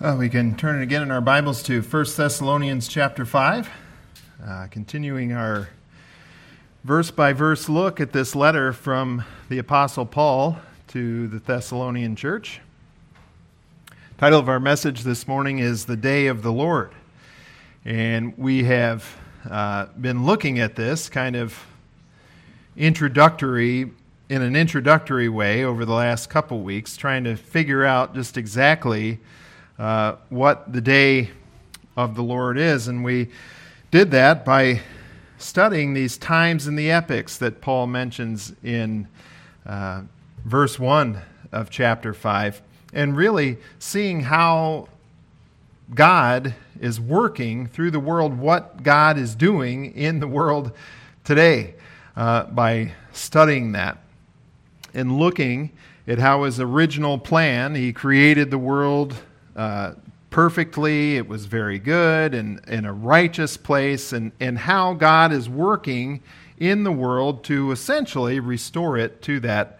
We can turn it again in our Bibles to 1 Thessalonians chapter 5, continuing our verse-by-verse look at this letter from the Apostle Paul to the Thessalonian church. The title of our message this morning is The Day of the Lord. And we have been looking at this kind of in an introductory way over the last couple weeks, trying to figure out just exactly what the day of the Lord is. And we did that by studying these times in the epics that Paul mentions in verse 1 of chapter 5, and really seeing how God is working through the world, what God is doing in the world today by studying that and looking at how his original plan, he created the world perfectly, it was very good and in a righteous place, and how God is working in the world to essentially restore it to that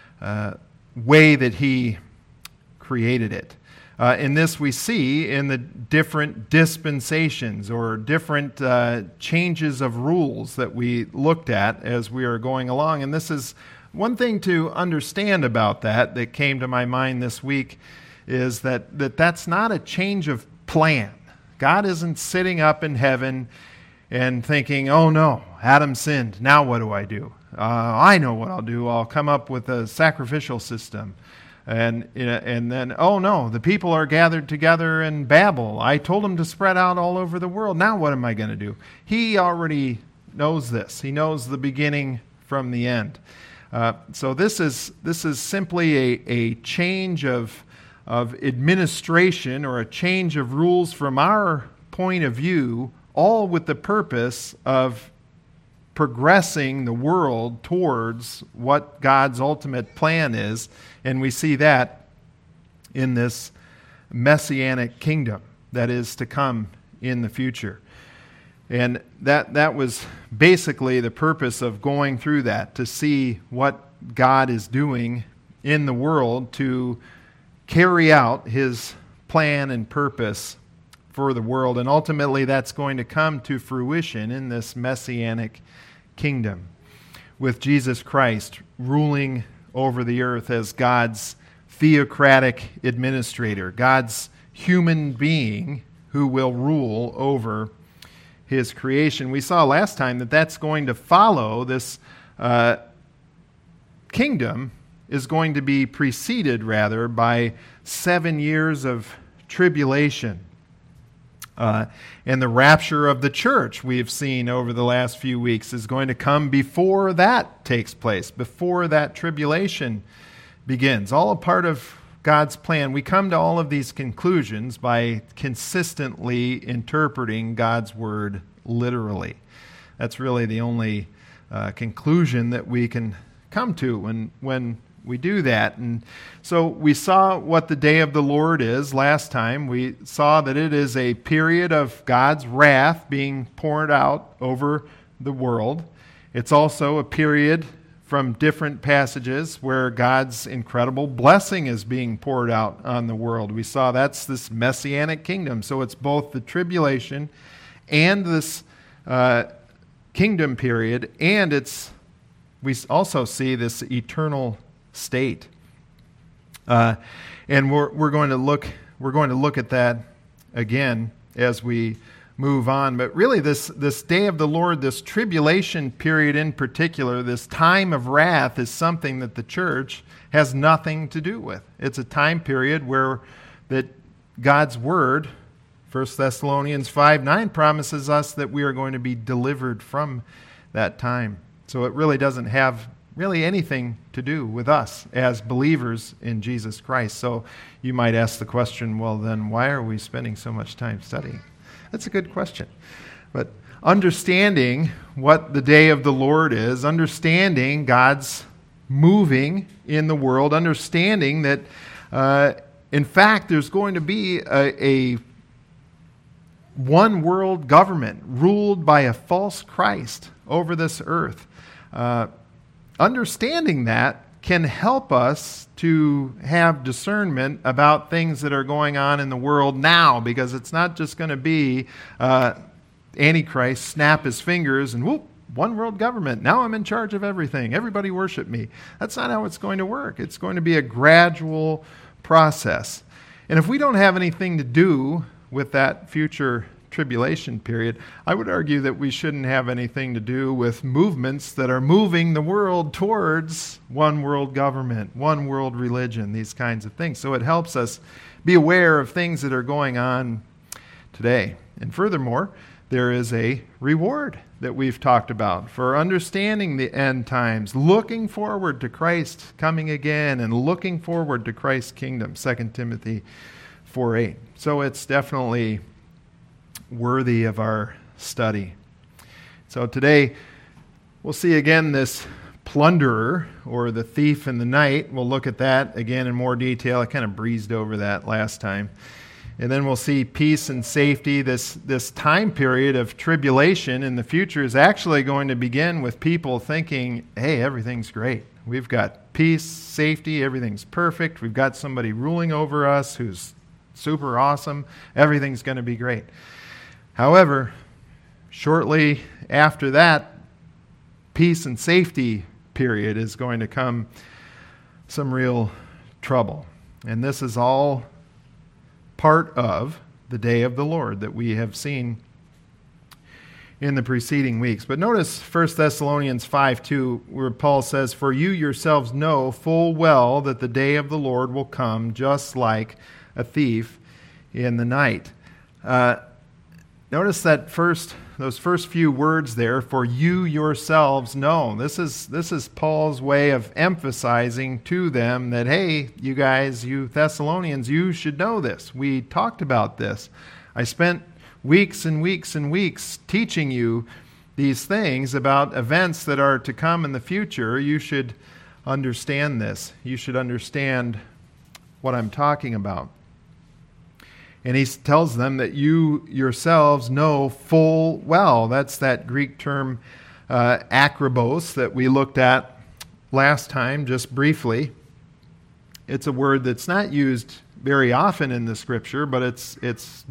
way that he created it. In this we see in the different dispensations or different changes of rules that we looked at as we are going along. And this is one thing to understand about that came to my mind this week, is that's not a change of plan. God isn't sitting up in heaven and thinking, oh no, Adam sinned, now what do I do? I know what I'll do. I'll come up with a sacrificial system. And then, oh no, the people are gathered together in Babel. I told them to spread out all over the world. Now what am I going to do? He already knows this. He knows the beginning from the end. So this is simply a change of administration or a change of rules from our point of view, all with the purpose of progressing the world towards what God's ultimate plan is. And we see that in this messianic kingdom that is to come in the future. And that was basically the purpose of going through that, to see what God is doing in the world to carry out his plan and purpose for the world. And ultimately that's going to come to fruition in this messianic kingdom, with Jesus Christ ruling over the earth as God's theocratic administrator, God's human being who will rule over his creation. We saw last time that that's going to follow, this kingdom is going to be preceded, rather, by 7 years of tribulation. And the rapture of the church we've seen over the last few weeks is going to come before that takes place, before that tribulation begins. All a part of God's plan. We come to all of these conclusions by consistently interpreting God's word literally. That's really the only conclusion that we can come to when we do that. And so we saw what the day of the Lord is last time. We saw that it is a period of God's wrath being poured out over the world. It's also a period from different passages where God's incredible blessing is being poured out on the world. We saw that's this messianic kingdom. So it's both the tribulation and this kingdom period, and we also see this eternal state, and we're going to look at that again as we move on. But really, this day of the Lord, this tribulation period in particular, this time of wrath, is something that the church has nothing to do with. It's a time period where that God's word, 1 Thessalonians 5:9, promises us that we are going to be delivered from that time. So it really doesn't have anything to do with us as believers in Jesus Christ. So you might ask the question, well then, why are we spending so much time studying? That's a good question. But understanding what the day of the Lord is, understanding God's moving in the world, understanding that in fact there's going to be a one world government ruled by a false Christ over this earth. Understanding that can help us to have discernment about things that are going on in the world now, because it's not just going to be Antichrist snap his fingers and whoop, one world government. Now I'm in charge of everything. Everybody worship me. That's not how it's going to work. It's going to be a gradual process. And if we don't have anything to do with that future tribulation period, I would argue that we shouldn't have anything to do with movements that are moving the world towards one world government, one world religion, these kinds of things. So it helps us be aware of things that are going on today. And furthermore, there is a reward that we've talked about for understanding the end times, looking forward to Christ coming again and looking forward to Christ's kingdom, 2 Timothy 4:8. So it's definitely worthy of our study. So today we'll see again this plunderer, or the thief in the night. We'll look at that again in more detail. I kind of breezed over that last time. And then we'll see peace and safety. This time period of tribulation in the future is actually going to begin with people thinking, hey, everything's great. We've got peace, safety, everything's perfect. We've got somebody ruling over us who's super awesome. Everything's going to be great. However, shortly after that peace and safety period is going to come some real trouble. And this is all part of the day of the Lord that we have seen in the preceding weeks. But notice 1 Thessalonians 5:2, where Paul says, "For you yourselves know full well that the day of the Lord will come just like a thief in the night." Notice those first few words there, "for you yourselves know." This is Paul's way of emphasizing to them that, hey, you guys, you Thessalonians, you should know this. We talked about this. I spent weeks and weeks and weeks teaching you these things about events that are to come in the future. You should understand this. You should understand what I'm talking about. And he tells them that you yourselves know full well. That's that Greek term akribos that we looked at last time just briefly. It's a word that's not used very often in the Scripture, but it's a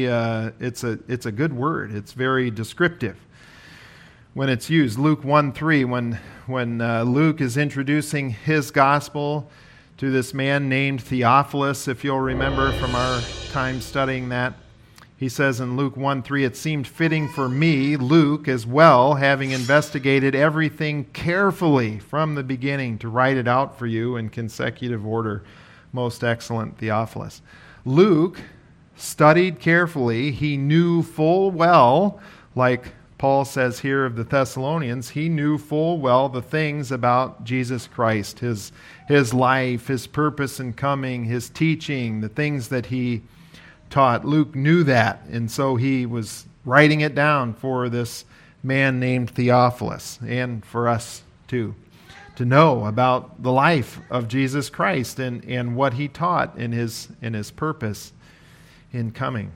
good word. It's very descriptive when it's used. Luke 1:3, when Luke is introducing his gospel to this man named Theophilus, if you'll remember from our time studying that. He says in Luke 1:3, "It seemed fitting for me, Luke, as well, having investigated everything carefully from the beginning, to write it out for you in consecutive order, most excellent Theophilus." Luke studied carefully. He knew full well, like Paul says here of the Thessalonians, he knew full well the things about Jesus Christ, his life, his purpose in coming, his teaching, the things that he taught. Luke knew that, and so he was writing it down for this man named Theophilus, and for us too, to know about the life of Jesus Christ and what he taught in his purpose in coming.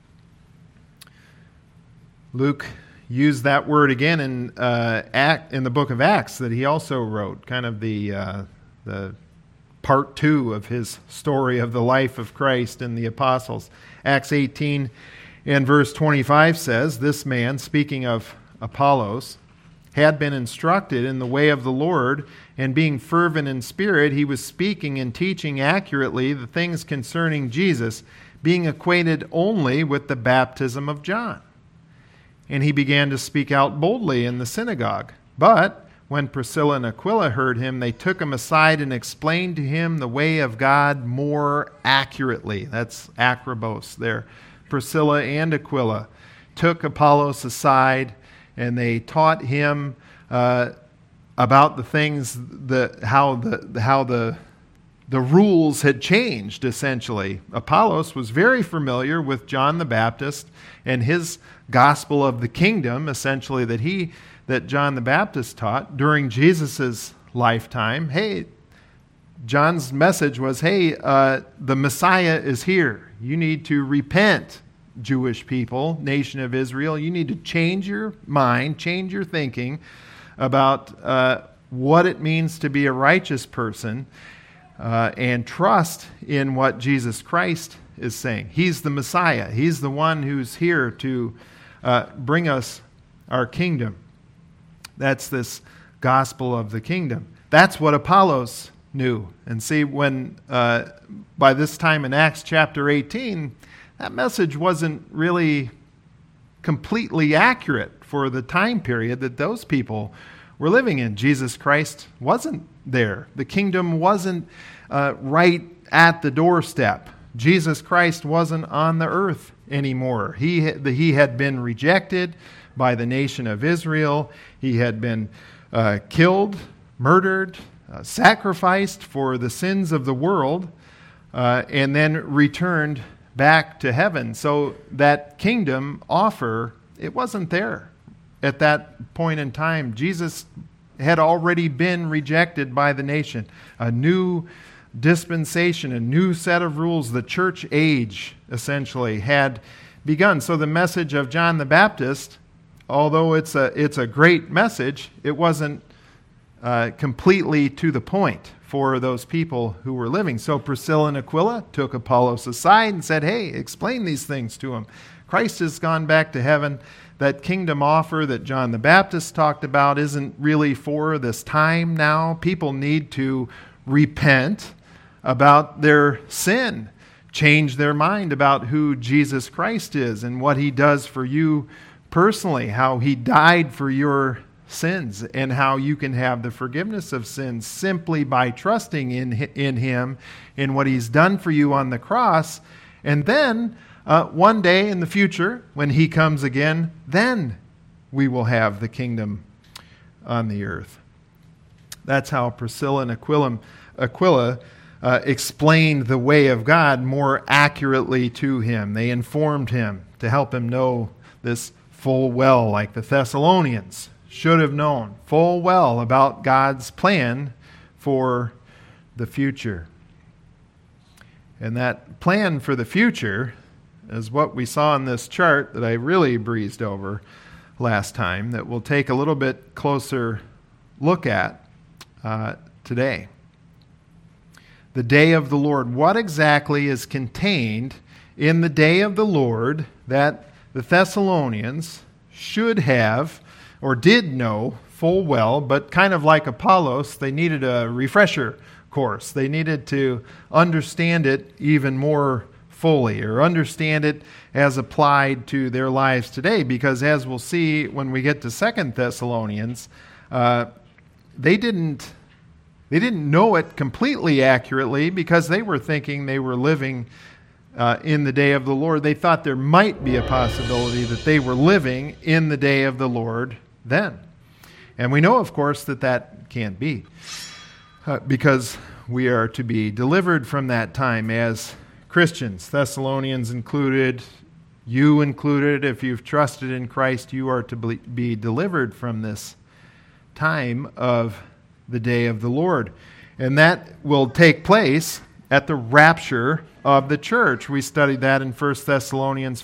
Luke used that word again in the book of Acts that he also wrote, kind of the part 2 of his story of the life of Christ and the apostles. Acts 18 and verse 25 says, "This man," speaking of Apollos, "had been instructed in the way of the Lord, and being fervent in spirit, he was speaking and teaching accurately the things concerning Jesus, being acquainted only with the baptism of John. And he began to speak out boldly in the synagogue. But when Priscilla and Aquila heard him, they took him aside and explained to him the way of God more accurately." That's akribos there. Priscilla and Aquila took Apollos aside, and they taught him about the things, how the rules had changed, essentially. Apollos was very familiar with John the Baptist and his gospel of the kingdom, essentially, that John the Baptist taught during Jesus' lifetime. Hey, John's message was, hey, the Messiah is here. You need to repent, Jewish people, nation of Israel. You need to change your mind, change your thinking about what it means to be a righteous person and trust in what Jesus Christ is saying. He's the Messiah. He's the one who's here to bring us our kingdom. That's this gospel of the kingdom. That's what Apollos knew. And see, when by this time in Acts chapter 18, that message wasn't really completely accurate for the time period that those people were living in. Jesus Christ wasn't there. The kingdom wasn't right at the doorstep. Jesus Christ wasn't on the earth anymore. He had been rejected by the nation of Israel. He had been killed, murdered, sacrificed for the sins of the world, and then returned back to heaven. So that kingdom offer, it wasn't there at that point in time. Jesus had already been rejected by the nation. A new dispensation, a new set of rules, the church age essentially had begun. So the message of John the Baptist, although it's a great message, it wasn't completely to the point for those people who were living. So Priscilla and Aquila took Apollos aside and said, hey, explain these things to him. Christ has gone back to heaven. That kingdom offer that John the Baptist talked about isn't really for this time now. People need to repent about their sin, change their mind about who Jesus Christ is and what he does for you personally, how he died for your sins, and how you can have the forgiveness of sins simply by trusting in him, in what he's done for you on the cross. And then one day in the future, when he comes again, then we will have the kingdom on the earth. That's how Priscilla and Aquila explained the way of God more accurately to him. They informed him to help him know this full well, like the Thessalonians should have known full well about God's plan for the future. And that plan for the future is what we saw in this chart that I really breezed over last time, that we'll take a little bit closer look at today. The day of the Lord. What exactly is contained in the day of the Lord that the Thessalonians should have or did know full well, but kind of like Apollos, they needed a refresher course. They needed to understand it even more fully, or understand it as applied to their lives today, because as we'll see when we get to 2 Thessalonians, they didn't know it completely accurately, because they were thinking they were living in the day of the Lord. They thought there might be a possibility that they were living in the day of the Lord then. And we know, of course, that can't be, because we are to be delivered from that time as Christians, Thessalonians included, you included. If you've trusted in Christ, you are to be delivered from this time of the day of the Lord. And that will take place at the rapture of the church. We studied that in 1 Thessalonians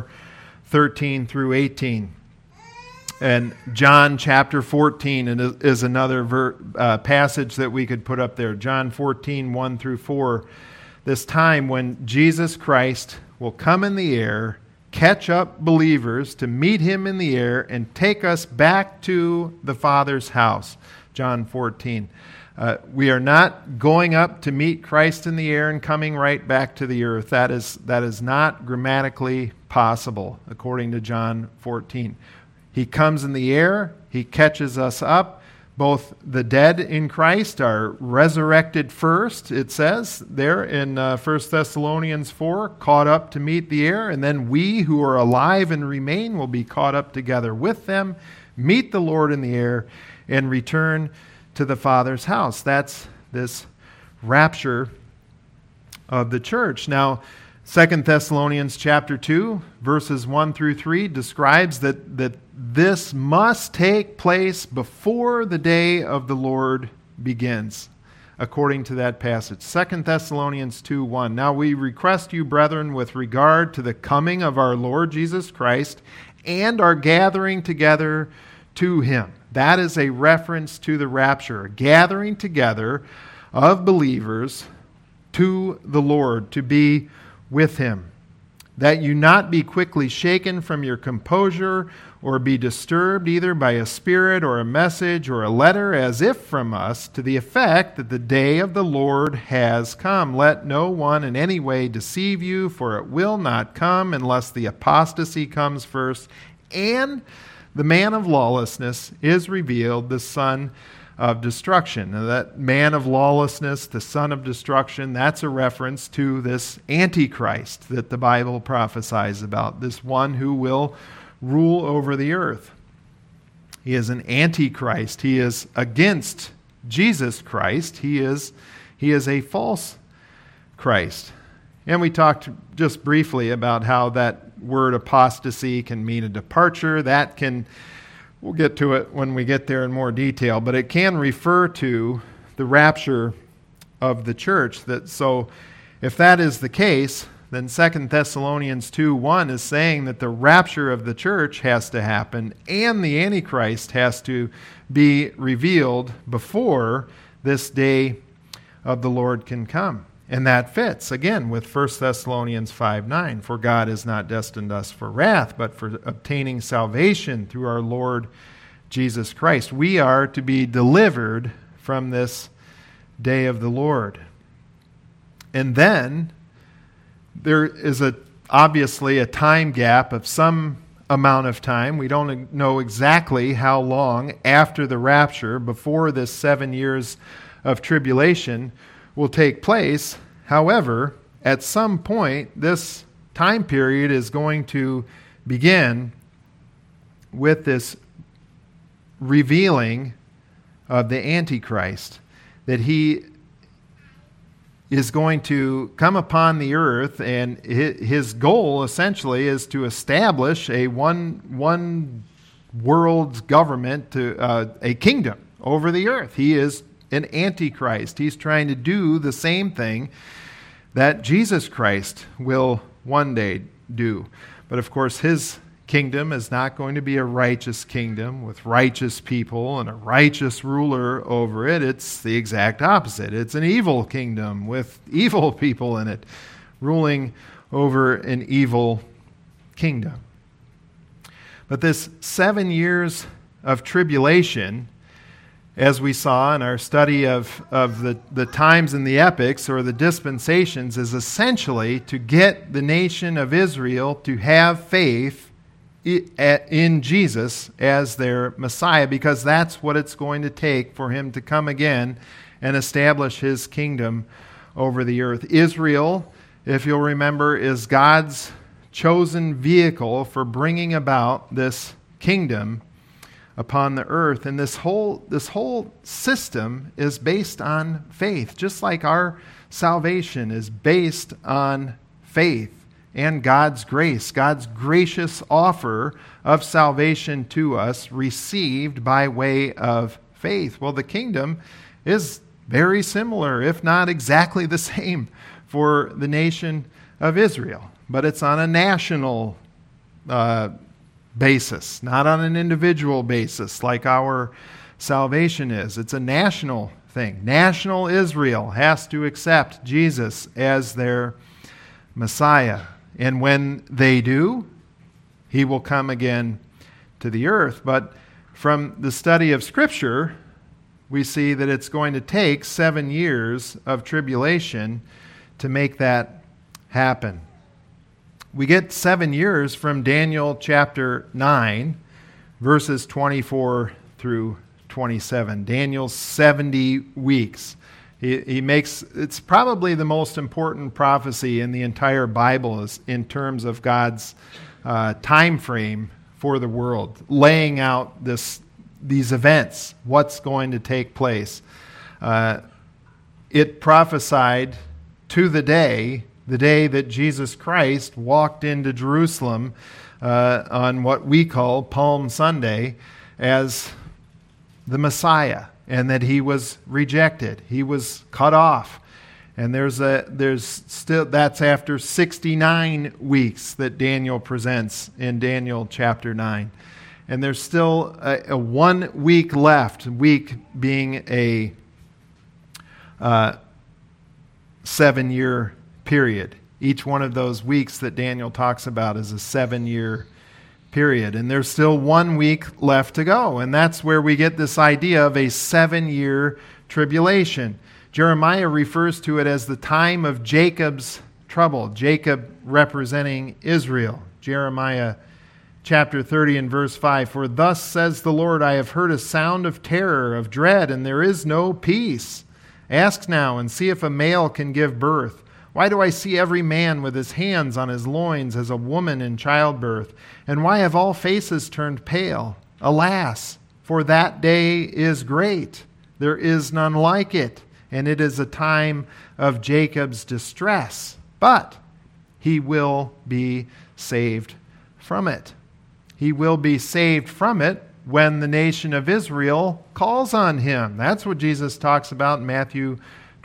4:13 through 18. And John chapter 14 is another passage that we could put up there. John 14:1 through 4. This time when Jesus Christ will come in the air, catch up believers to meet him in the air, and take us back to the Father's house. John 14. We are not going up to meet Christ in the air and coming right back to the earth. That is not grammatically possible, according to John 14. He comes in the air. He catches us up. Both the dead in Christ are resurrected first, it says there in 1 Thessalonians 4, caught up to meet the air. And then we who are alive and remain will be caught up together with them, meet the Lord in the air, and return to the Father's house. That's this rapture of the church. Now, 2 Thessalonians chapter 2, verses 1 through 3 describes that this must take place before the day of the Lord begins, according to that passage. 2 Thessalonians 2:1. Now we request you, brethren, with regard to the coming of our Lord Jesus Christ and our gathering together to him. That is a reference to the rapture, a gathering together of believers to the Lord, to be with Him. That you not be quickly shaken from your composure or be disturbed either by a spirit or a message or a letter as if from us, to the effect that the day of the Lord has come. Let no one in any way deceive you, for it will not come unless the apostasy comes first, and the man of lawlessness is revealed, the son of destruction. Now, that man of lawlessness, the son of destruction, that's a reference to this Antichrist that the Bible prophesies about, this one who will rule over the earth. He is an Antichrist. He is against Jesus Christ. He is a false Christ. And we talked just briefly about how that word apostasy can mean a departure. We'll get to it when we get there in more detail, but it can refer to the rapture of the church. So if that is the case, then 2 Thessalonians 2:1 is saying that the rapture of the church has to happen and the Antichrist has to be revealed before this day of the Lord can come. And that fits, again, with 1 Thessalonians 5:9. For God has not destined us for wrath, but for obtaining salvation through our Lord Jesus Christ. We are to be delivered from this day of the Lord. And then there is obviously a time gap of some amount of time. We don't know exactly how long after the rapture, before this 7 years of tribulation will take place. However, at some point, this time period is going to begin with this revealing of the Antichrist, that he is going to come upon the earth, and his goal essentially is to establish a one world government, a kingdom over the earth. He is an Antichrist. He's trying to do the same thing that Jesus Christ will one day do. But of course, his kingdom is not going to be a righteous kingdom with righteous people and a righteous ruler over it. It's the exact opposite. It's an evil kingdom with evil people in it, ruling over an evil kingdom. But this 7 years of tribulation, as we saw in our study of the times in the epics or the dispensations, is essentially to get the nation of Israel to have faith in Jesus as their Messiah, because that's what it's going to take for him to come again and establish his kingdom over the earth. Israel, if you'll remember, is God's chosen vehicle for bringing about this kingdom upon the earth. And this whole system is based on faith, just like our salvation is based on faith and God's grace, God's gracious offer of salvation to us, received by way of faith. Well, the kingdom is very similar, if not exactly the same, for the nation of Israel. But it's on a national basis, not on an individual basis like our salvation is. It's a national thing. National Israel has to accept Jesus as their Messiah. And when they do, he will come again to the earth. But from the study of Scripture, we see that it's going to take 7 years of tribulation to make that happen. We get 7 years from Daniel chapter 9, verses 24 through 27. Daniel's 70 weeks. He makes, it's probably the most important prophecy in the entire Bible is in terms of God's time frame for the world, laying out these events, what's going to take place. It prophesied to the day that Jesus Christ walked into Jerusalem on what we call Palm Sunday as the Messiah, and that he was rejected. He was cut off. And that's after 69 weeks that Daniel presents in Daniel chapter 9. And there's still a 1 week left, week being a 7-year period. Each one of those weeks that Daniel talks about is a 7-year period. And there's still 1 week left to go. And that's where we get this idea of a 7-year tribulation. Jeremiah refers to it as the time of Jacob's trouble. Jacob representing Israel. Jeremiah chapter 30 and verse 5, "For thus says the Lord, I have heard a sound of terror, of dread, and there is no peace. Ask now and see if a male can give birth. Why do I see every man with his hands on his loins as a woman in childbirth? And why have all faces turned pale? Alas, for that day is great. There is none like it, and it is a time of Jacob's distress. But he will be saved from it." He will be saved from it when the nation of Israel calls on him. That's what Jesus talks about in Matthew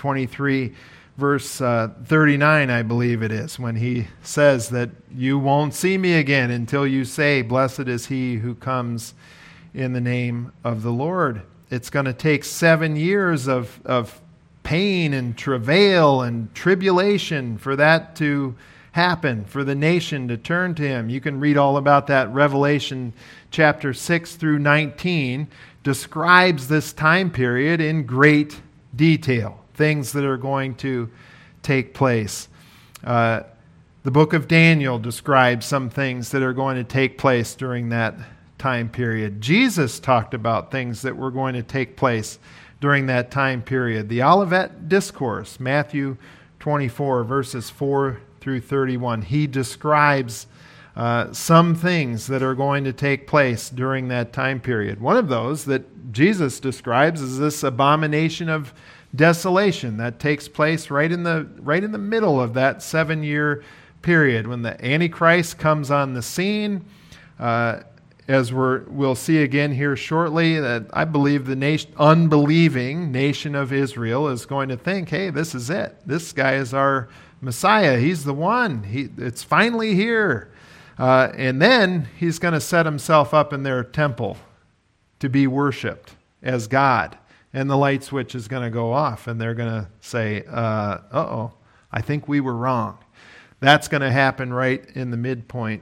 23, verse 39, I believe it is, when he says that you won't see me again until you say, "Blessed is he who comes in the name of the Lord." It's going to take 7 years of pain and travail and tribulation for that to happen, for the nation to turn to him. You can read all about that. Revelation chapter 6 through 19 describes this time period in great detail, things that are going to take place. The book of Daniel describes some things that are going to take place during that time period. Jesus talked about things that were going to take place during that time period. The Olivet Discourse, Matthew 24, verses 4 through 31. He describes some things that are going to take place during that time period. One of those that Jesus describes is this abomination of desolation that takes place right in the middle of that 7-year period when the Antichrist comes on the scene. As we'll see again here shortly, that I believe the unbelieving nation of Israel is going to think, hey, this is it. This guy is our Messiah. He's the one. It's finally here. And then he's going to set himself up in their temple to be worshipped as God. And the light switch is going to go off. And they're going to say, uh-oh, I think we were wrong. That's going to happen right in the midpoint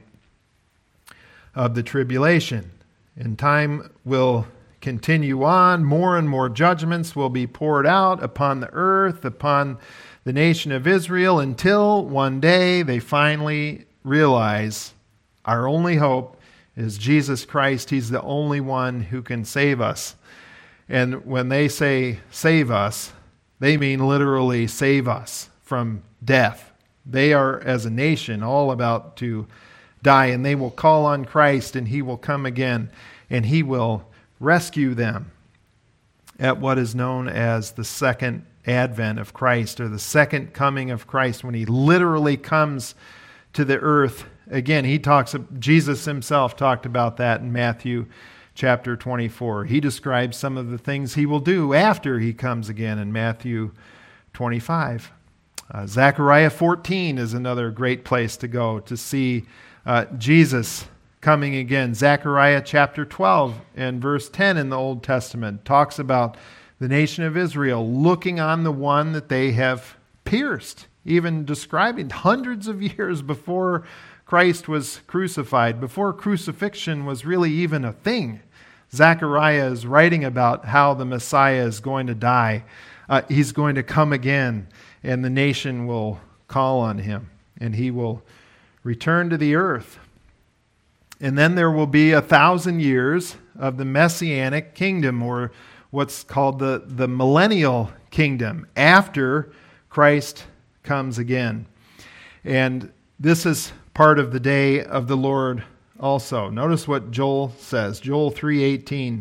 of the tribulation. And time will continue on. More and more judgments will be poured out upon the earth, upon the nation of Israel, until one day they finally realize our only hope is Jesus Christ. He's the only one who can save us. And when they say save us, they mean literally save us from death. They are, as a nation, all about to die, and they will call on Christ, and he will come again, and he will rescue them at what is known as the second advent of Christ, or the second coming of Christ, when he literally comes to the earth again. Jesus himself talked about that in Matthew chapter 24. He describes some of the things he will do after he comes again in Matthew 25. Zechariah 14 is another great place to go to see Jesus coming again. Zechariah chapter 12 and verse 10 in the Old Testament talks about the nation of Israel looking on the one that they have pierced, even describing hundreds of years before Christ was crucified, before crucifixion was really even a thing. Zechariah is writing about how the Messiah is going to die. He's going to come again, and the nation will call on him, and he will return to the earth. And then there will be 1,000 years of the Messianic kingdom, or what's called the millennial kingdom, after Christ comes again. And this is part of the day of the Lord also. Notice what Joel says, Joel 3:18.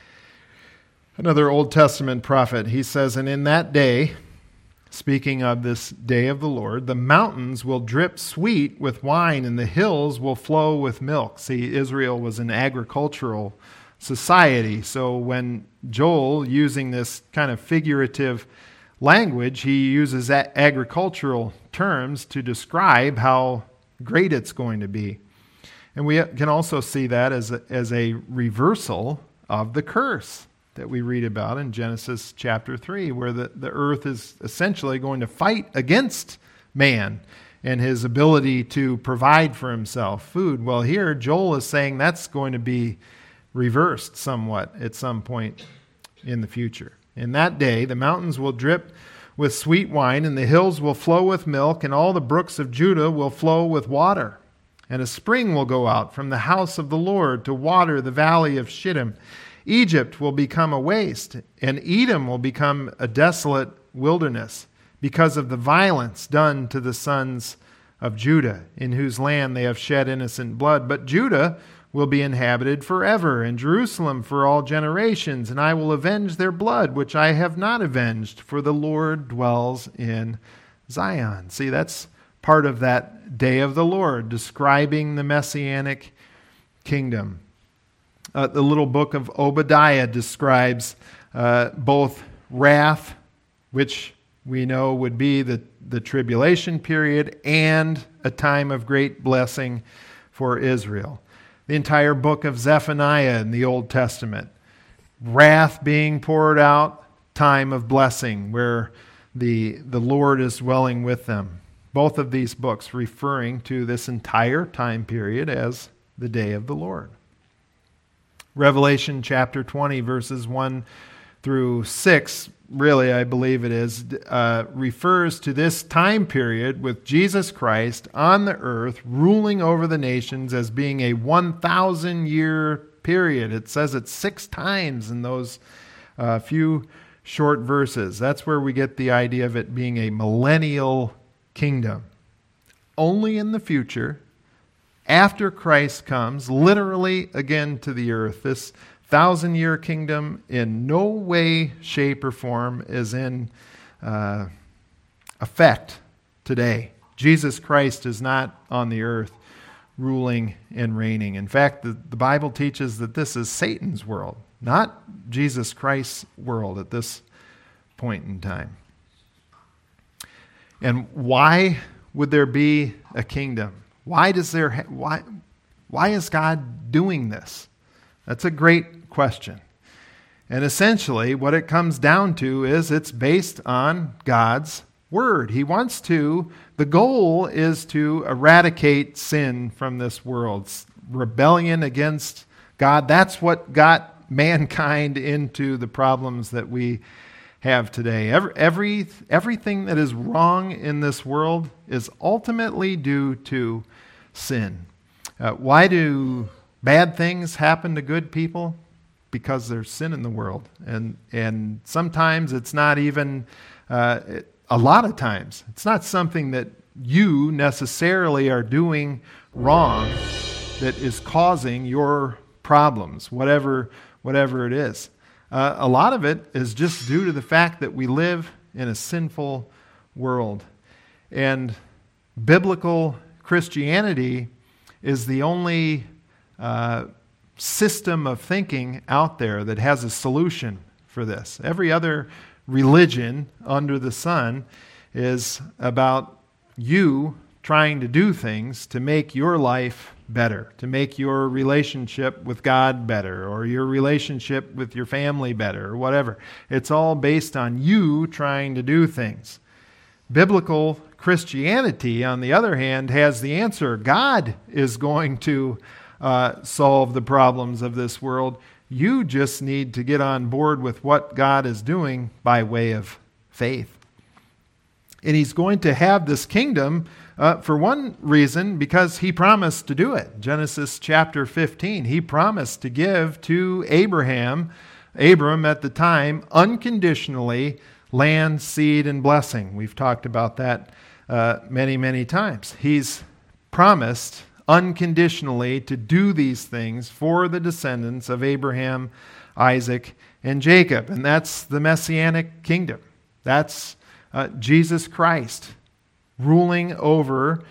Another Old Testament prophet, he says, "And in that day," speaking of this day of the Lord, "the mountains will drip sweet with wine, and the hills will flow with milk." See, Israel was an agricultural society. So when Joel, using this kind of figurative language, he uses agricultural terms to describe how great it's going to be. And we can also see that as a reversal of the curse that we read about in Genesis chapter 3, where the earth is essentially going to fight against man and his ability to provide for himself food. Well, here Joel is saying that's going to be reversed somewhat at some point in the future. In that day, the mountains will drip with sweet wine, and the hills will flow with milk, and all the brooks of Judah will flow with water. And a spring will go out from the house of the Lord to water the valley of Shittim. Egypt will become a waste, and Edom will become a desolate wilderness, because of the violence done to the sons of Judah, in whose land they have shed innocent blood. But Judah will be inhabited forever, and Jerusalem for all generations, and I will avenge their blood, which I have not avenged, for the Lord dwells in Zion. See, that's part of that day of the Lord, describing the Messianic kingdom. The little book of Obadiah describes both wrath, which we know would be the tribulation period, and a time of great blessing for Israel. The entire book of Zephaniah in the Old Testament, wrath being poured out, time of blessing where the Lord is dwelling with them. Both of these books referring to this entire time period as the day of the Lord. Revelation chapter 20, verses 1 through 6, really I believe it is, refers to this time period with Jesus Christ on the earth ruling over the nations as being a 1,000-year period. It says it 6 times in those few short verses. That's where we get the idea of it being a millennial kingdom. Only in the future, after Christ comes, literally again to the earth, this 1,000-year kingdom in no way, shape, or form is in effect today. Jesus Christ is not on the earth ruling and reigning. In fact, the Bible teaches that this is Satan's world, not Jesus Christ's world at this point in time. And why would there be a kingdom? Why is God doing this? That's a great question. And essentially, what it comes down to is it's based on God's word. The goal is to eradicate sin from this world. Rebellion against God, that's what got mankind into the problems that we have today. Everything that is wrong in this world is ultimately due to sin. Why do bad things happen to good people? Because there's sin in the world. And sometimes it's not even, a lot of times, it's not something that you necessarily are doing wrong that is causing your problems, whatever it is. A lot of it is just due to the fact that we live in a sinful world. And biblical Christianity is the only system of thinking out there that has a solution for this. Every other religion under the sun is about you trying to do things to make your life better, to make your relationship with God better, or your relationship with your family better, or whatever. It's all based on you trying to do things. Biblical Christianity, on the other hand, has the answer. God is going to solve the problems of this world. You just need to get on board with what God is doing by way of faith. And He's going to have this kingdom for one reason, because He promised to do it. Genesis chapter 15, He promised to give to Abram at the time, unconditionally, land, seed, and blessing. We've talked about that many, many times. He's promised unconditionally to do these things for the descendants of Abraham, Isaac, and Jacob. And that's the Messianic kingdom. That's Jesus Christ ruling over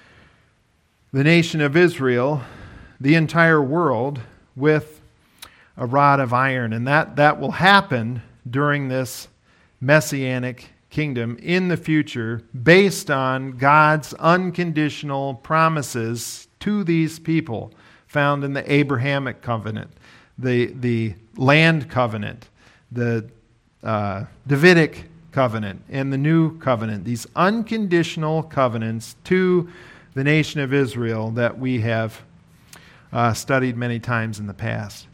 the nation of Israel, the entire world, with a rod of iron. And that will happen during this Messianic kingdom in the future, based on God's unconditional promises to these people found in the Abrahamic covenant, the land covenant, the Davidic covenant, and the new covenant. These unconditional covenants to the nation of Israel that we have studied many times in the past.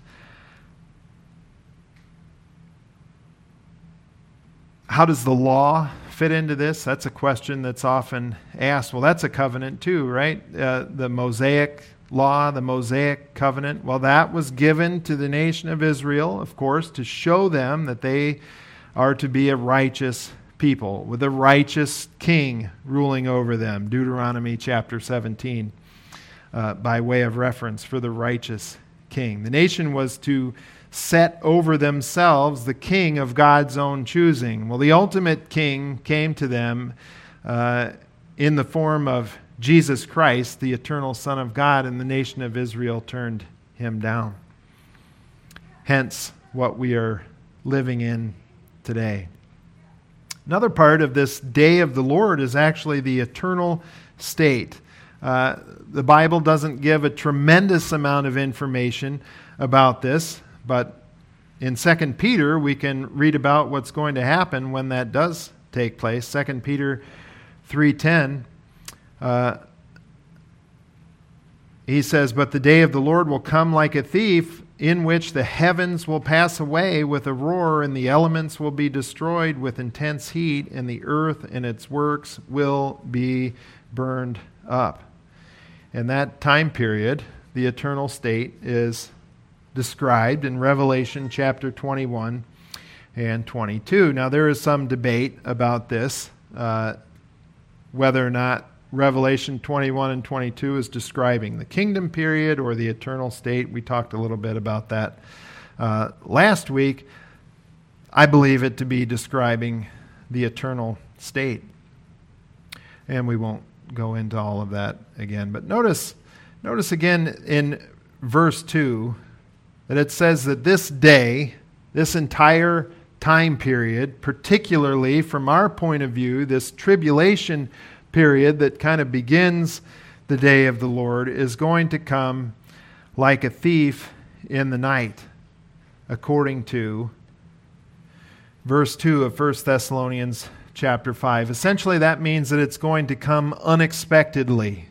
How does the law fit into this? That's a question that's often asked. Well, that's a covenant too, right? The Mosaic law, the Mosaic covenant. Well, that was given to the nation of Israel, of course, to show them that they are to be a righteous people with a righteous king ruling over them. Deuteronomy chapter 17, by way of reference for the righteous king. The nation was to set over themselves the king of God's own choosing. Well, the ultimate king came to them in the form of Jesus Christ, the eternal Son of God, and the nation of Israel turned him down. Hence, what we are living in today. Another part of this day of the Lord is actually the eternal state. The Bible doesn't give a tremendous amount of information about this, but in 2 Peter we can read about what's going to happen when that does take place. 2 Peter 3:10, he says, "But the day of the Lord will come like a thief, in which the heavens will pass away with a roar, and the elements will be destroyed with intense heat, and the earth and its works will be burned up." In that time period, the eternal state is described in Revelation chapter 21 and 22. Now, there is some debate about this, whether or not Revelation 21 and 22 is describing the kingdom period or the eternal state. We talked a little bit about that last week. I believe it to be describing the eternal state. And we won't go into all of that again. But notice again in verse 2 that it says that this day, this entire time period, particularly from our point of view, this tribulation period that kind of begins the day of the Lord, is going to come like a thief in the night, according to verse 2 of 1 Thessalonians chapter 5. Essentially, that means that it's going to come unexpectedly,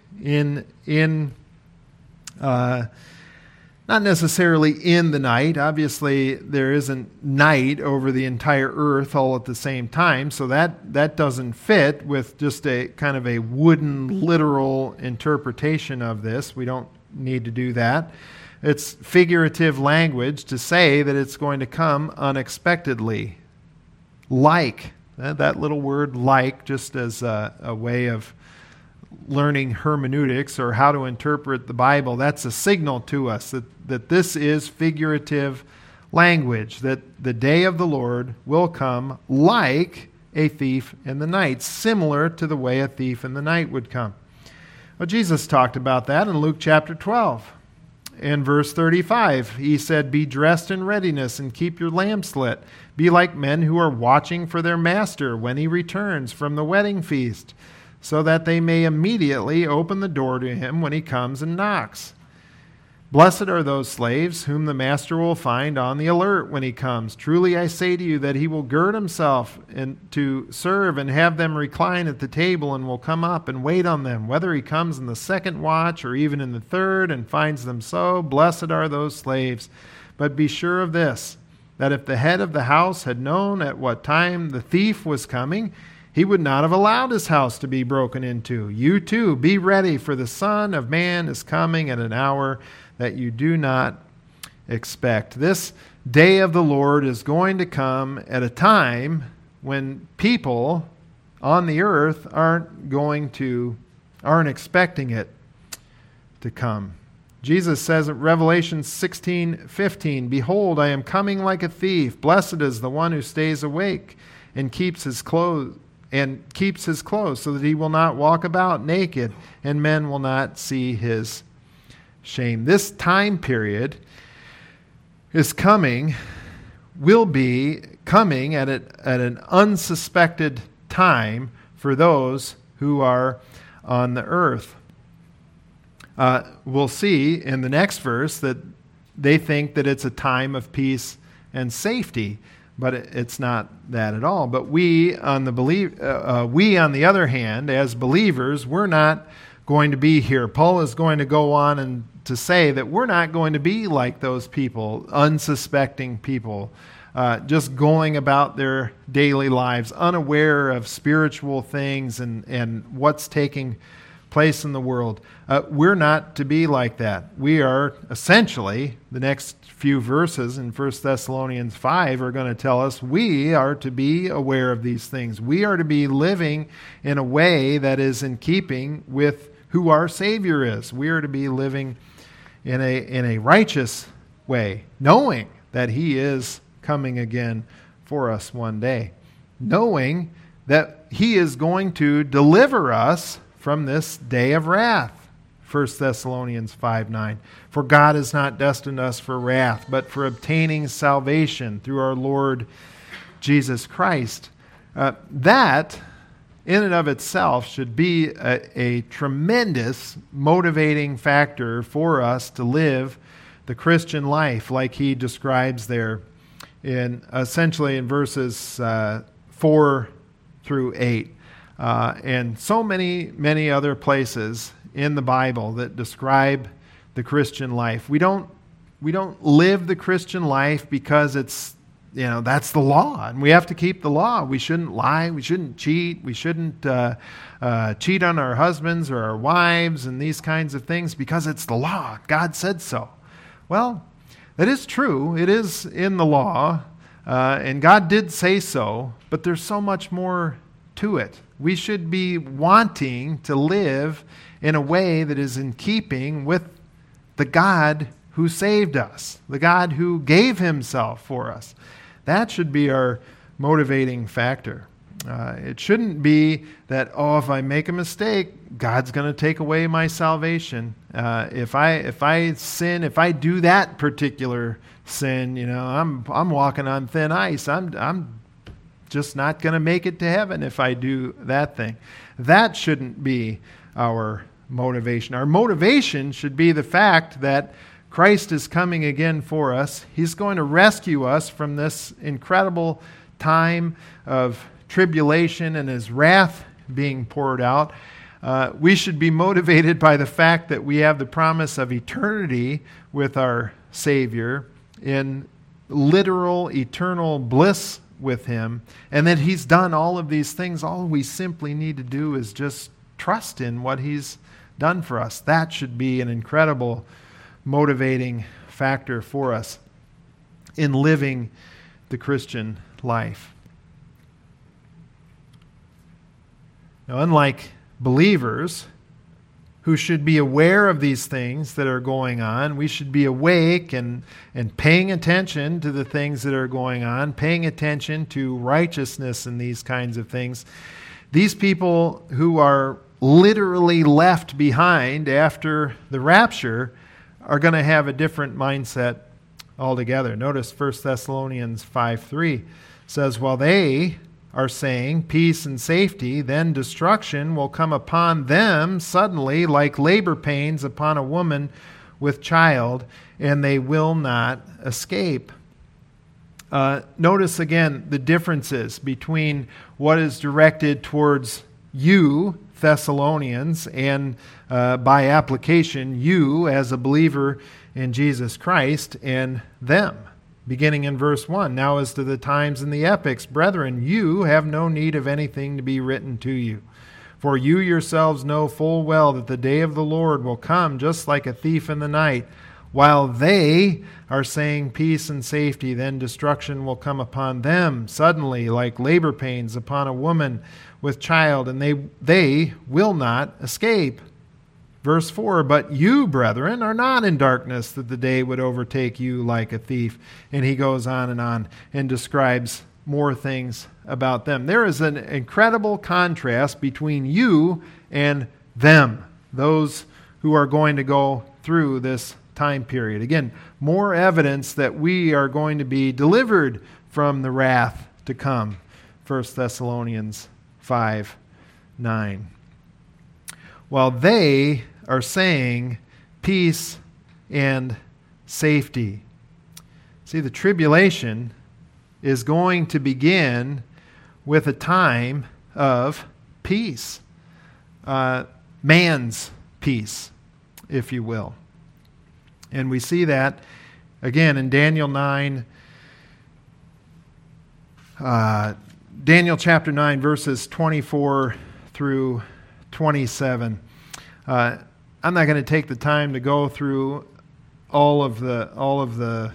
not necessarily in the night. Obviously, there isn't night over the entire earth all at the same time, so that doesn't fit with just a kind of a wooden, literal interpretation of this. We don't need to do that. It's figurative language to say that it's going to come unexpectedly. Like, that little word like, just as a way of learning hermeneutics or how to interpret the Bible, that's a signal to us that this is figurative language, that the day of the Lord will come like a thief in the night, similar to the way a thief in the night would come. Well, Jesus talked about that in Luke chapter 12. In verse 35, he said, "Be dressed in readiness and keep your lamps lit. Be like men who are watching for their master when he returns from the wedding feast, so that they may immediately open the door to him when he comes and knocks. Blessed are those slaves whom the master will find on the alert when he comes. Truly I say to you that he will gird himself to serve and have them recline at the table, and will come up and wait on them, whether he comes in the second watch or even in the third, and finds them so. Blessed are those slaves. But be sure of this, that if the head of the house had known at what time the thief was coming, he would not have allowed his house to be broken into. You too, be ready, for the Son of Man is coming at an hour that you do not expect." This day of the Lord is going to come at a time when people on the earth aren't expecting it to come. Jesus says in Revelation 16:15, "Behold, I am coming like a thief. Blessed is the one who stays awake and keeps his clothes, so that he will not walk about naked, and men will not see his shame." This time period will be coming at an unsuspected time for those who are on the earth. we'll see in the next verse that they think that it's a time of peace and safety, but it's not that at all. But we on the other hand, as believers, we're not going to be here. Paul is going to go on and to say that we're not going to be like those people, unsuspecting people, just going about their daily lives, unaware of spiritual things and what's taking place in the world. We're not to be like that. We are essentially, the next few verses in 1 Thessalonians 5 are going to tell us we are to be aware of these things. We are to be living in a way that is in keeping with who our Savior is. We are to be living in a righteous way, knowing that He is coming again for us one day, knowing that He is going to deliver us from this day of wrath. 1 Thessalonians 5:9. For God has not destined us for wrath, but for obtaining salvation through our Lord Jesus Christ. That, in and of itself, should be a tremendous motivating factor for us to live the Christian life like he describes there essentially in verses 4 through 8. And so many other places in the Bible that describe the Christian life. We don't live the Christian life because it's, that's the law, and we have to keep the law. We shouldn't lie. We shouldn't cheat. We shouldn't cheat on our husbands or our wives and these kinds of things because it's the law. God said so. Well, that is true. It is in the law, and God did say so, but there's so much more to it. We should be wanting to live in a way that is in keeping with the God who saved us, the God who gave Himself for us. That should be our motivating factor. It shouldn't be that, if I make a mistake, God's going to take away my salvation. If I sin, if I do that particular sin, I'm walking on thin ice. I'm just not going to make it to heaven if I do that thing. That shouldn't be our motivation. Our motivation should be the fact that Christ is coming again for us. He's going to rescue us from this incredible time of tribulation and His wrath being poured out. We should be motivated by the fact that we have the promise of eternity with our Savior in literal eternal bliss with Him, and that He's done all of these things. All we simply need to do is just trust in what He's done for us. That should be an incredible motivating factor for us in living the Christian life. Now, unlike believers who should be aware of these things that are going on, we should be awake and paying attention to the things that are going on, paying attention to righteousness and these kinds of things. These people who are literally left behind after the rapture are going to have a different mindset altogether. Notice 1 Thessalonians 5:3 says, while they are saying peace and safety, then destruction will come upon them suddenly like labor pains upon a woman with child, and they will not escape. Notice again the differences between what is directed towards you, Thessalonians, and by application, you as a believer in Jesus Christ, and them. Beginning in verse 1, now as to the times and the epochs, brethren, you have no need of anything to be written to you. For you yourselves know full well that the day of the Lord will come just like a thief in the night. While they are saying peace and safety, then destruction will come upon them suddenly like labor pains upon a woman with child, and they will not escape. Verse 4, but you, brethren, are not in darkness that the day would overtake you like a thief. And he goes on and describes more things about them. There is an incredible contrast between you and them, those who are going to go through this time period. Again, more evidence that we are going to be delivered from the wrath to come. 1 Thessalonians 5:9. While they are saying peace and safety. See, the tribulation is going to begin with a time of peace. Man's peace, if you will. And we see that again in Daniel 9, Daniel chapter 9, verses 24 through 27. I'm not going to take the time to go through all of the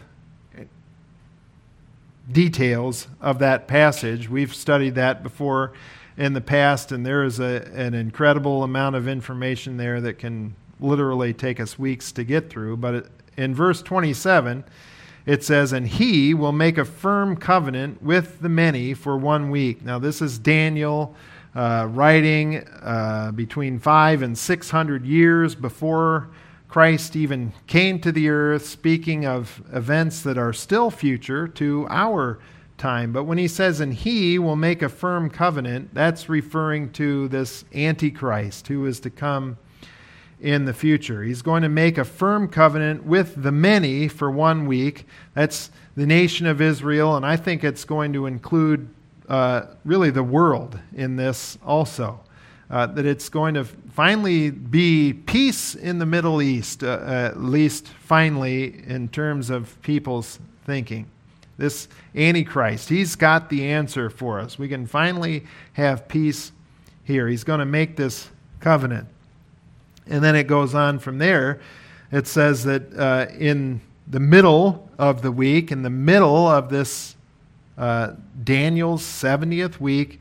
details of that passage. We've studied that before in the past, and there is an incredible amount of information there that can literally take us weeks to get through. But in verse 27, it says, "And he will make a firm covenant with the many for 1 week." Now, this is Daniel writing between 500 and 600 years before Christ even came to the earth, speaking of events that are still future to our time. But when he says, "And he will make a firm covenant," that's referring to this Antichrist who is to come in the future. He's going to make a firm covenant with the many for 1 week. That's the nation of Israel, and I think it's going to include really the world in this also. That it's going to finally be peace in the Middle East, at least finally in terms of people's thinking. This Antichrist, he's got the answer for us. We can finally have peace here. He's going to make this covenant. And then it goes on from there. It says that in the middle of the week, in the middle of this Daniel's 70th week,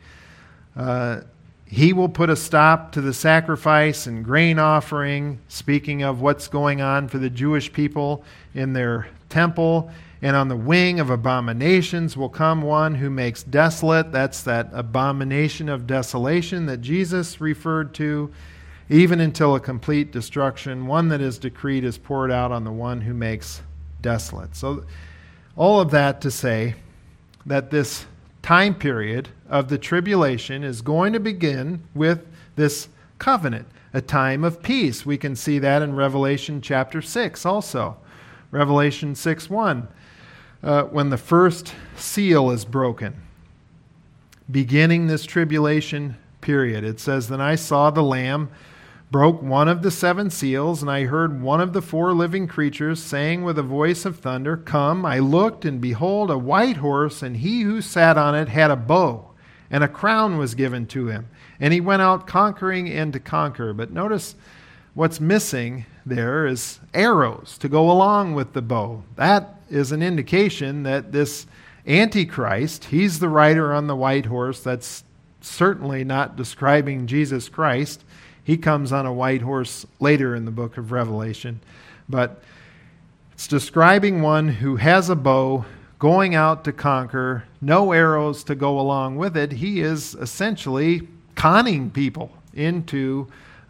he will put a stop to the sacrifice and grain offering, speaking of what's going on for the Jewish people in their temple. And on the wing of abominations will come one who makes desolate. That's that abomination of desolation that Jesus referred to, even until a complete destruction. One that is decreed is poured out on the one who makes desolate. So all of that to say that this time period of the tribulation is going to begin with this covenant, a time of peace. We can see that in Revelation chapter 6 also. Revelation 6:1, when the first seal is broken, beginning this tribulation period. It says, "Then I saw the Lamb broke one of the 7 seals, and I heard one of the 4 living creatures saying with a voice of thunder, 'Come.' I looked, and behold, a white horse, and he who sat on it had a bow, and a crown was given to him. And he went out conquering and to conquer." But notice what's missing there is arrows to go along with the bow. That is an indication that this Antichrist, he's the rider on the white horse. That's certainly not describing Jesus Christ. He comes on a white horse later in the book of Revelation. But it's describing one who has a bow, going out to conquer, no arrows to go along with it. He is essentially conning people into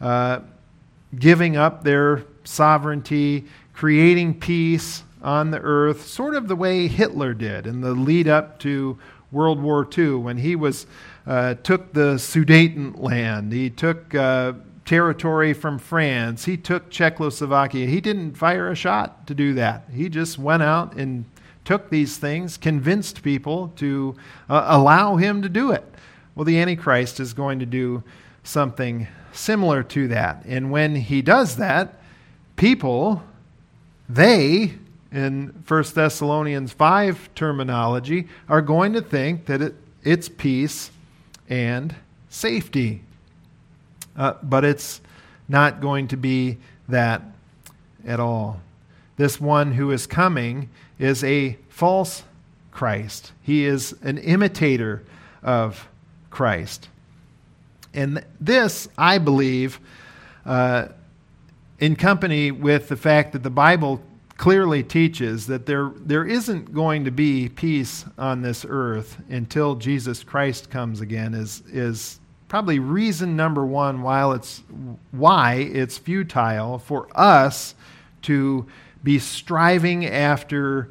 giving up their sovereignty, creating peace on the earth, sort of the way Hitler did in the lead up to World War II, when he took the Sudetenland. He took territory from France. He took Czechoslovakia. He didn't fire a shot to do that. He just went out and took these things, convinced people to allow him to do it. Well, the Antichrist is going to do something similar to that. And when he does that, people, they, in 1 Thessalonians 5 terminology, are going to think that it's peace and safety. But it's not going to be that at all. This one who is coming is a false Christ. He is an imitator of Christ. And this, I believe, in company with the fact that the Bible clearly teaches that there isn't going to be peace on this earth until Jesus Christ comes again, is probably reason number one why it's futile for us to be striving after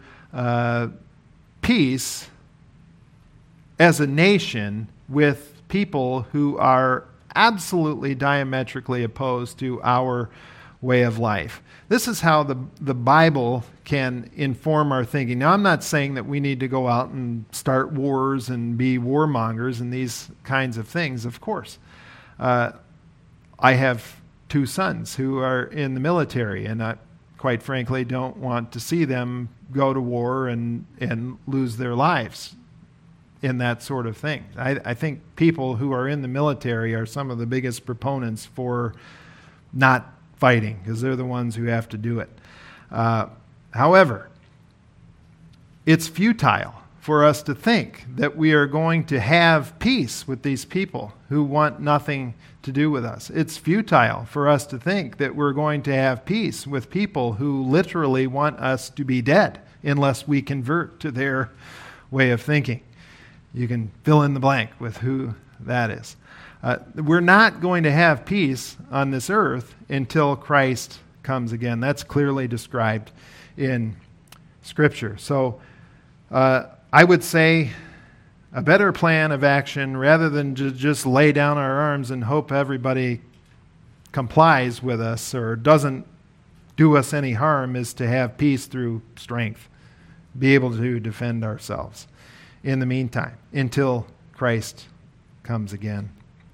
peace as a nation with people who are absolutely diametrically opposed to our way of life. This is how the Bible can inform our thinking. Now, I'm not saying that we need to go out and start wars and be warmongers and these kinds of things, of course. I have 2 sons who are in the military, and I, quite frankly, don't want to see them go to war and lose their lives in that sort of thing. I think people who are in the military are some of the biggest proponents for not fighting, because they're the ones who have to do it. However, it's futile for us to think that we are going to have peace with these people who want nothing to do with us. It's futile for us to think that we're going to have peace with people who literally want us to be dead unless we convert to their way of thinking. You can fill in the blank with who that is. We're not going to have peace on this earth until Christ comes again. That's clearly described in Scripture. So I would say a better plan of action, rather than just lay down our arms and hope everybody complies with us or doesn't do us any harm, is to have peace through strength, be able to defend ourselves in the meantime until Christ comes again.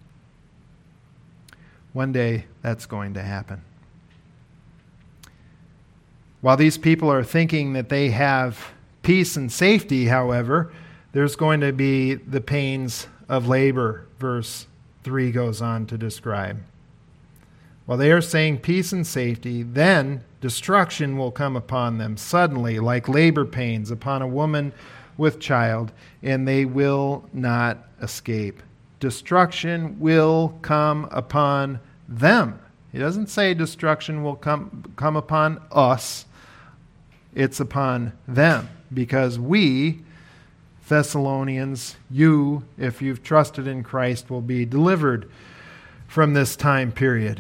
One day that's going to happen. While these people are thinking that they have peace and safety, however, there's going to be the pains of labor, verse 3 goes on to describe. While they are saying peace and safety, then destruction will come upon them suddenly, like labor pains upon a woman with child, and they will not escape. Destruction will come upon them. He doesn't say destruction will come upon us. It's upon them, because we, Thessalonians, you, if you've trusted in Christ, will be delivered from this time period.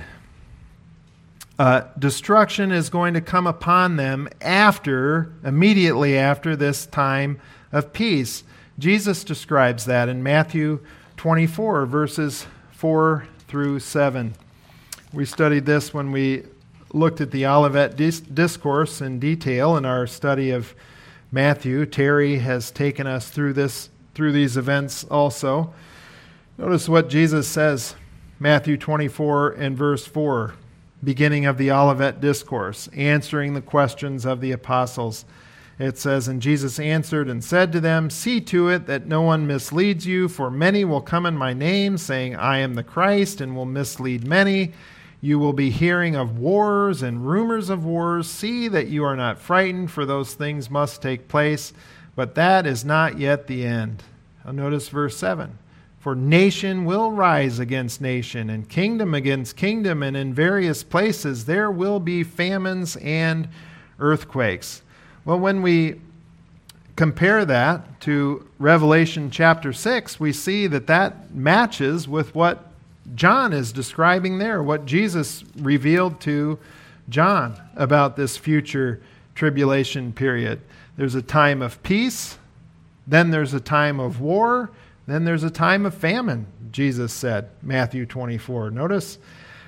Destruction is going to come upon them immediately after this time of peace. Jesus describes that in Matthew 24, verses 4 through 7. We studied this when we looked at the Olivet Discourse in detail in our study of Matthew. Terry has taken us through these events also. Notice what Jesus says, Matthew 24 and verse 4, beginning of the Olivet Discourse, answering the questions of the apostles. It says, "And Jesus answered and said to them, 'See to it that no one misleads you, for many will come in my name, saying, I am the Christ, and will mislead many. You will be hearing of wars and rumors of wars. See that you are not frightened, for those things must take place, but that is not yet the end.'" Now notice verse 7. "For nation will rise against nation, and kingdom against kingdom, and in various places there will be famines and earthquakes." Well, when we compare that to Revelation chapter 6, we see that matches with what John is describing there, what Jesus revealed to John about this future tribulation period. There's a time of peace, then there's a time of war, then there's a time of famine, Jesus said, Matthew 24. Notice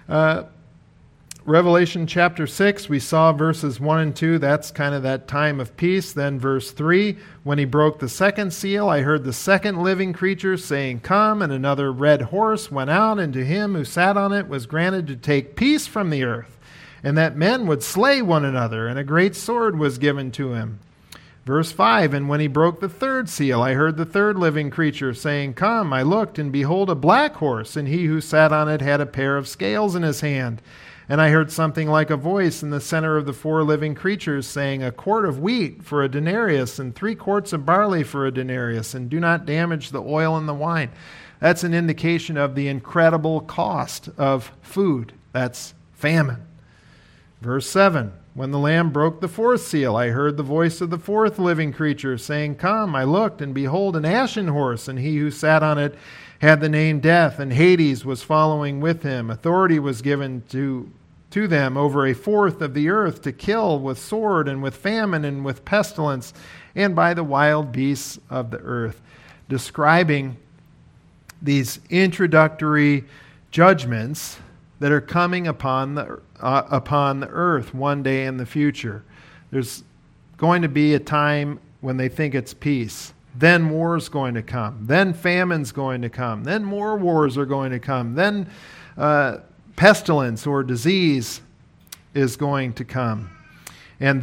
Revelation chapter 6, we saw verses 1 and 2. That's kind of that time of peace. Then verse 3, "When he broke the second seal, I heard the second living creature saying, 'Come,' and another red horse went out, and to him who sat on it was granted to take peace from the earth, and that men would slay one another, and a great sword was given to him." Verse 5, "And when he broke the third seal, I heard the third living creature saying, 'Come,' I looked, and behold, a black horse, and he who sat on it had a pair of scales in his hand. And I heard something like a voice in the center of the four living creatures saying, 'A quart of wheat for a denarius, and 3 quarts of barley for a denarius, and do not damage the oil and the wine.'" That's an indication of the incredible cost of food. That's famine. Verse 7, "When the Lamb broke the fourth seal, I heard the voice of the fourth living creature saying, 'Come,' I looked, and behold, an ashen horse, and he who sat on it had the name Death, and Hades was following with him. Authority was given to them over a fourth of the earth to kill with sword and with famine and with pestilence and by the wild beasts of the earth," describing these introductory judgments that are coming upon the earth one day in the future. There's going to be a time when they think it's peace. Then war's going to come. Then famine's going to come. Then more wars are going to come. Then pestilence or disease is going to come. And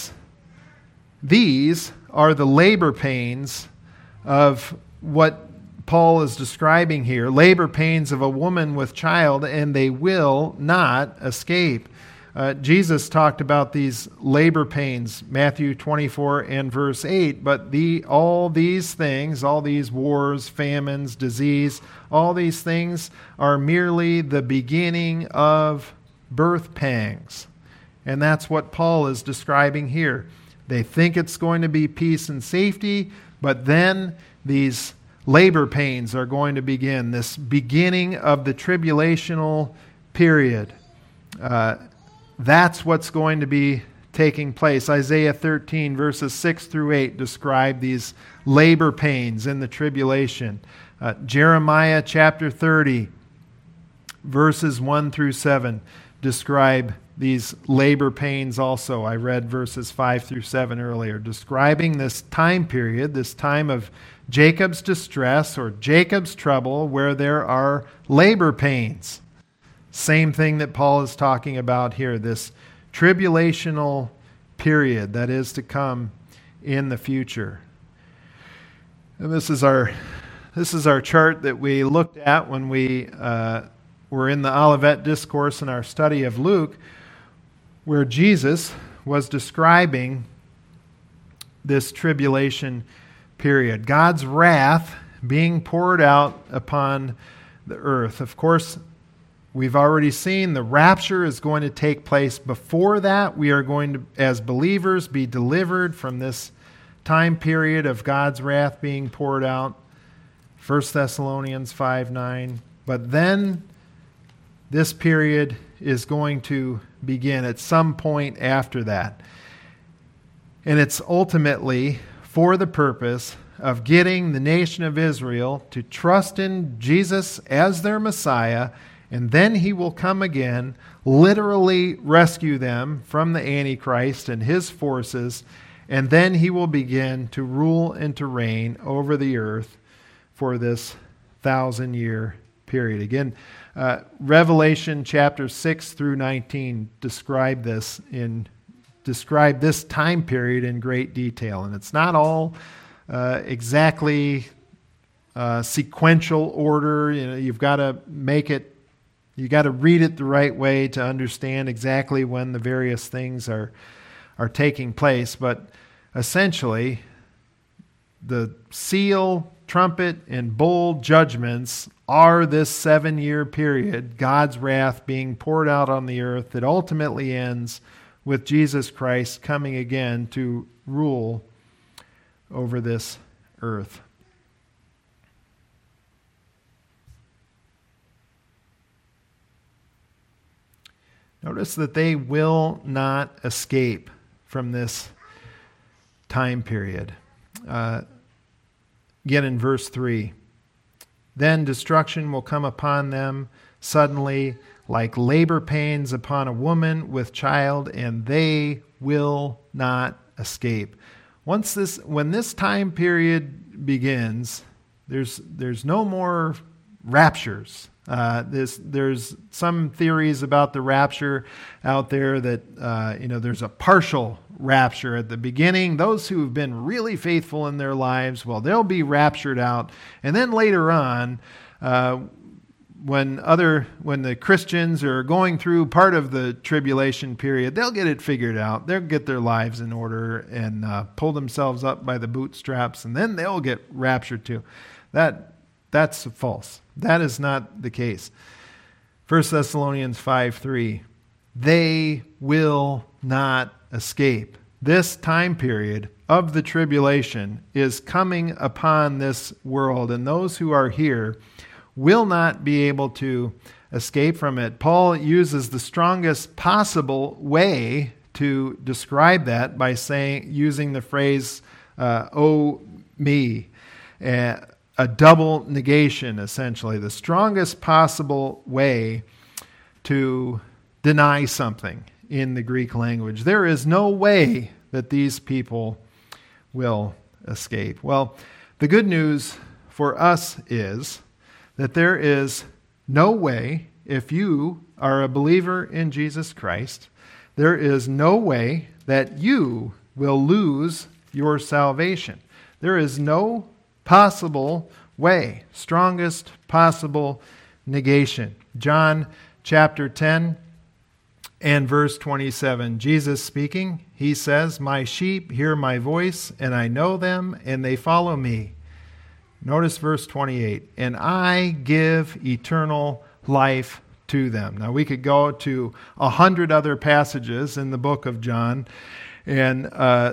these are the labor pains of what Paul is describing here. Labor pains of a woman with child, and they will not escape. Jesus talked about these labor pains, Matthew 24 and verse 8, but all these things, all these wars, famines, disease, all these things are merely the beginning of birth pangs. And that's what Paul is describing here. They think it's going to be peace and safety, but then these labor pains are going to begin, this beginning of the tribulational period. That's what's going to be taking place. Isaiah 13 verses 6 through 8 describe these labor pains in the tribulation. Jeremiah chapter 30 verses 1 through 7 describe these labor pains also. I read verses 5 through 7 earlier, describing this time period, this time of Jacob's distress or Jacob's trouble, where there are labor pains. Same thing that Paul is talking about here, this tribulational period that is to come in the future. And this is our chart that we looked at when we were in the Olivet Discourse in our study of Luke, where Jesus was describing this tribulation period, God's wrath being poured out upon the earth. Of course, we've already seen the rapture is going to take place before that. We are going to, as believers, be delivered from this time period of God's wrath being poured out. 1 Thessalonians 5:9. But then this period is going to begin at some point after that. And it's ultimately for the purpose of getting the nation of Israel to trust in Jesus as their Messiah, and then he will come again, literally rescue them from the Antichrist and his forces, and then he will begin to rule and to reign over the earth for this 1,000-year period. Again, Revelation chapter 6 through 19 describe this time period in great detail. And it's not all exactly sequential order. You've got to read it the right way to understand exactly when the various things are taking place. But essentially, the seal, trumpet, and bowl judgments are this 7-year period, God's wrath being poured out on the earth that ultimately ends with Jesus Christ coming again to rule over this earth. Notice that they will not escape from this time period. Again in verse 3. Then destruction will come upon them suddenly, like labor pains upon a woman with child, and they will not escape. When this time period begins, there's no more raptures. There's some theories about the rapture out there that there's a partial rapture at the beginning. Those who have been really faithful in their lives, well, they'll be raptured out, and then later on, when the Christians are going through part of the tribulation period, they'll get it figured out. They'll get their lives in order and pull themselves up by the bootstraps, and then they'll get raptured too. That's false. That is not the case. 1 Thessalonians 5:3, they will not escape. This time period of the tribulation is coming upon this world, and those who are here will not be able to escape from it. Paul uses the strongest possible way to describe that by using the phrase, "oh me," a double negation, essentially. The strongest possible way to deny something in the Greek language. There is no way that these people will escape. Well, the good news for us is that there is no way, if you are a believer in Jesus Christ, there is no way that you will lose your salvation. There is no possible way, strongest possible negation. John chapter 10 and verse 27, Jesus speaking, he says, "My sheep hear my voice, and I know them, and they follow me." Notice verse 28, "And I give eternal life to them." Now we could go to 100 other passages in the book of John and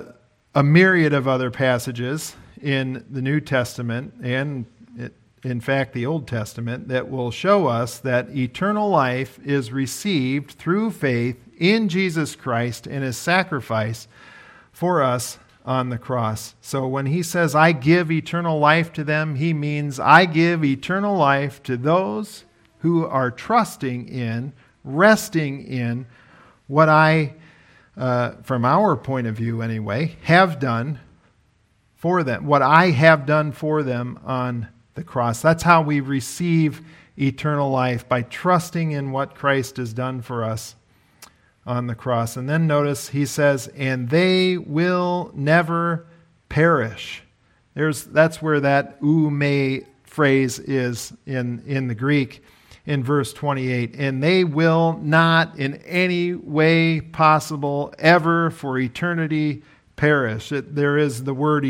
a myriad of other passages in the New Testament and in fact the Old Testament that will show us that eternal life is received through faith in Jesus Christ and his sacrifice for us on the cross. So when he says, "I give eternal life to them," he means I give eternal life to those who are trusting in, resting in what I, from our point of view anyway, have done for them, what I have done for them on the cross. That's how we receive eternal life, by trusting in what Christ has done for us on the cross. And then notice he says, "And they will never perish." That's where that "ume" phrase is in the Greek in verse 28. "And they will not in any way possible ever for eternity perish." There is the word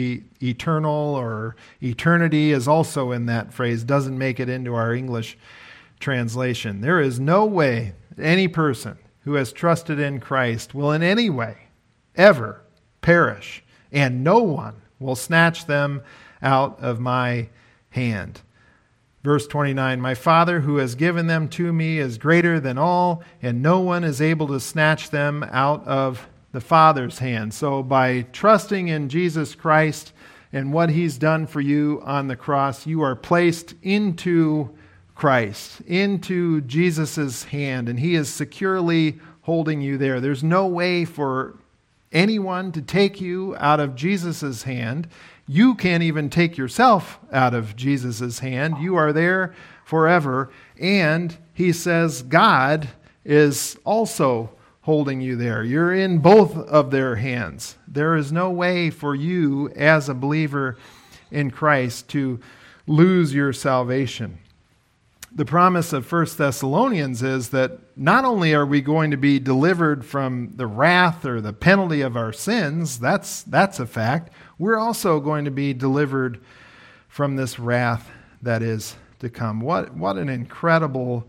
eternal or eternity is also in that phrase. Doesn't make it into our English translation. There is no way any person who has trusted in Christ will in any way ever perish, and no one will snatch them out of my hand. Verse 29, "My Father who has given them to me is greater than all, and no one is able to snatch them out of the Father's hand." So by trusting in Jesus Christ and what he's done for you on the cross, you are placed into Christ, into Jesus' hand, and he is securely holding you there. There's no way for anyone to take you out of Jesus' hand. You can't even take yourself out of Jesus' hand. You are there forever. And he says God is also holding you there. You're in both of their hands. There is no way for you as a believer in Christ to lose your salvation. The promise of 1 Thessalonians is that not only are we going to be delivered from the wrath or the penalty of our sins, that's a fact, we're also going to be delivered from this wrath that is to come. What an incredible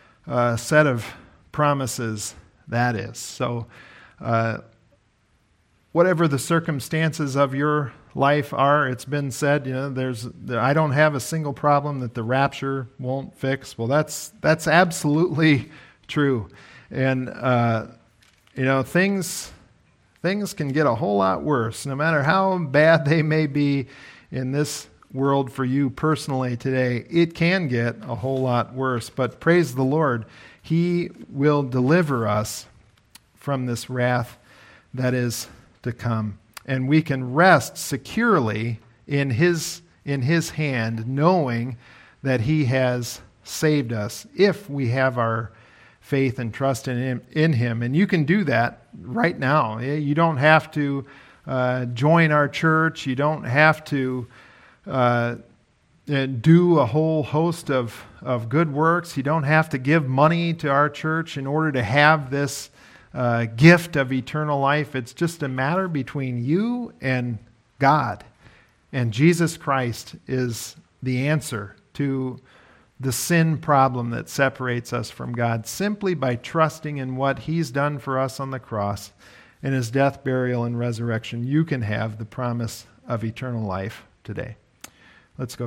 set of promises that is. So whatever the circumstances of your life are, it's been said, I don't have a single problem that the rapture won't fix. Well, that's absolutely true. And things can get a whole lot worse, no matter how bad they may be in this world for you personally today. It can get a whole lot worse, but praise the Lord, he will deliver us from this wrath that is to come. And we can rest securely in his hand, knowing that he has saved us if we have our faith and trust in him. And you can do that right now. You don't have to join our church. You don't have to do a whole host of good works. You don't have to give money to our church in order to have this gift of eternal life. It's just a matter between you and God. And Jesus Christ is the answer to the sin problem that separates us from God. Simply by trusting in what he's done for us on the cross, in his death, burial, and resurrection, you can have the promise of eternal life today. Let's go.